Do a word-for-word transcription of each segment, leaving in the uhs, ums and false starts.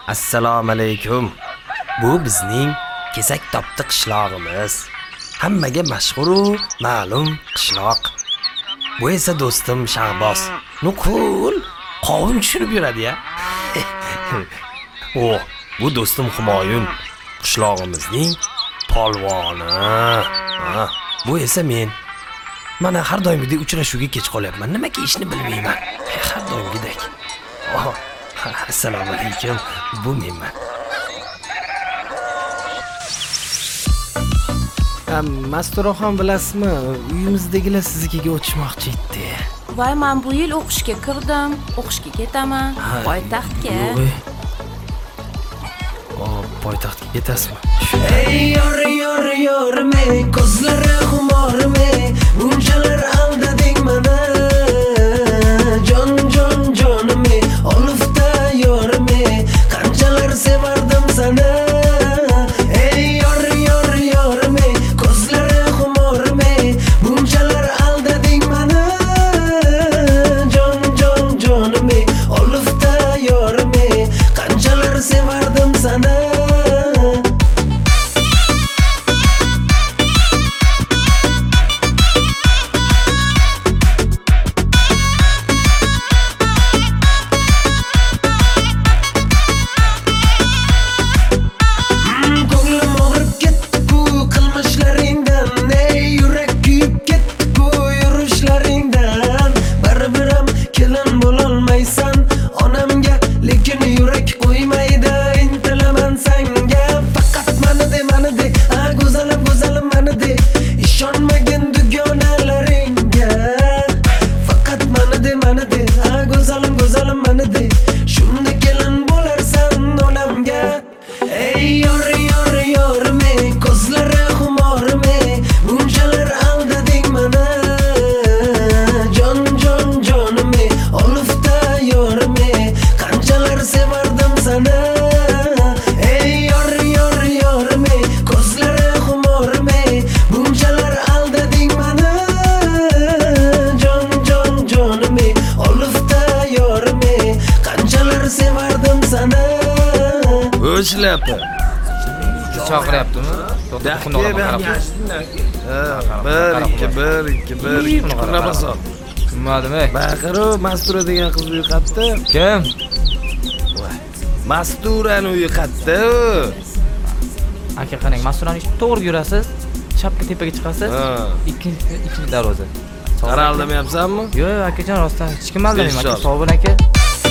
Assalomu alaykum. Bu bizning Kesak Topdi qishlog'imiz. Hammaga mashhur, ma'lum qishloq. Bu esa do'stim Shahboz. Nuqul qovun tushirib yuradi-ya. O, bu do'stim Humoyun, qishlog'imizning polvoni. Ha, bu esa men. Mana har doimgidek uchrashuvga kech qolyapman. Nima kiyishni bilmayman. Har doimgidek. Oh, assalomu alaykum. Bu menman. Masturaxon bilasizmi? Uyimizdagilar siznikiga o'tishmoqchi edi. Voy, men bu yil o'qishga kirdim. O'qishga ketaman. Poytaxtga. O, poytaxtga ketasizmi? Ey yor yor yorme, ko'zlari xumorme, bunchalar aldading mana. Jon jon jonime, olufta yorme, qanchalar sevardim sana. Ey yor yor yorme, ko'zlari xumorme, bunchalar aldading mana. Jon jon jonime, olufta yorme, qanchalar sevardim sana. O'shlayapti. Chaqiryaptimi? Bir, ikki, bir, ikki, bir, ikki qarabason. Tushunmadim-ey. Baqiru Mastura degan qiz uyiqatdi. Kim? Voy, Masturani uyiqatdi. Aka qarang, Masturani to'g'ri yurasiz, chapga tepaga chiqasiz. Ikkinchi ikkinchi darvoza. Qara aldamayapsanmi? Yo'q, akajon, rostdan hech kim aldamayman. Aka, sog' bo'ling aka.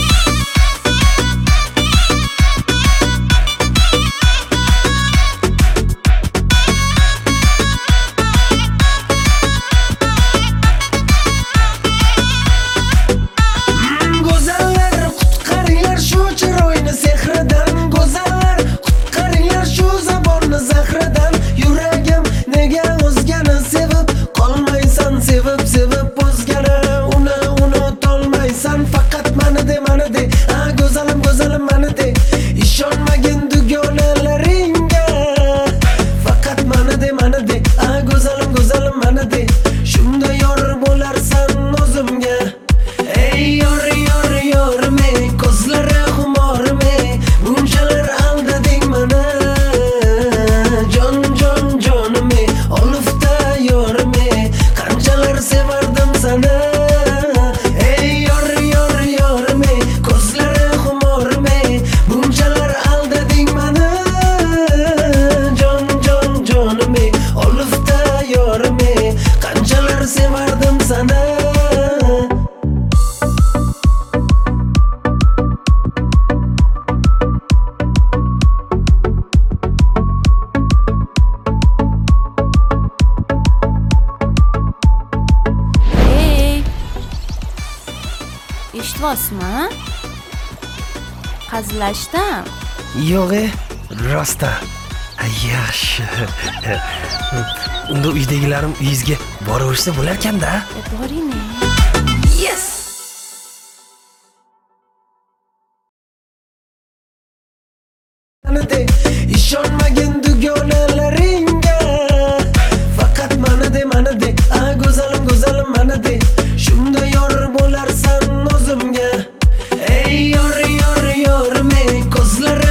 Eshitibsizmi? Qazilashdim. Yo'q-e, rostdan. Yaxshi. Unda uydagilarim uyingizga boraversa bo'lar-kanda. Boring. Yes! ishonmagin dugonalaringga, faqat mana de mana de, a go'zalim go'zalim mana de, shunda yor bo'larsan o'zimga. Ey yor yor yorme, ko'zlari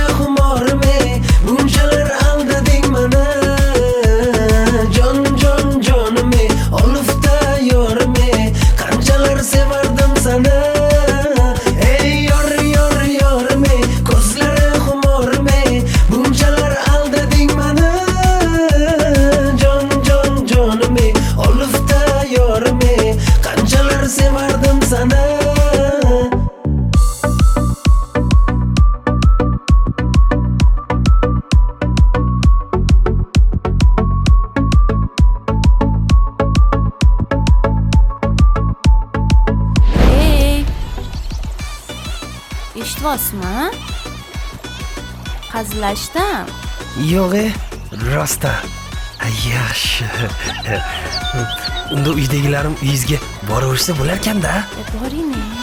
Hazillashdim. Yo'q, e, rostdan. Yaxshi. Unda uydagilarim uyingizga boraversa bo'lar ekanda. E, boring.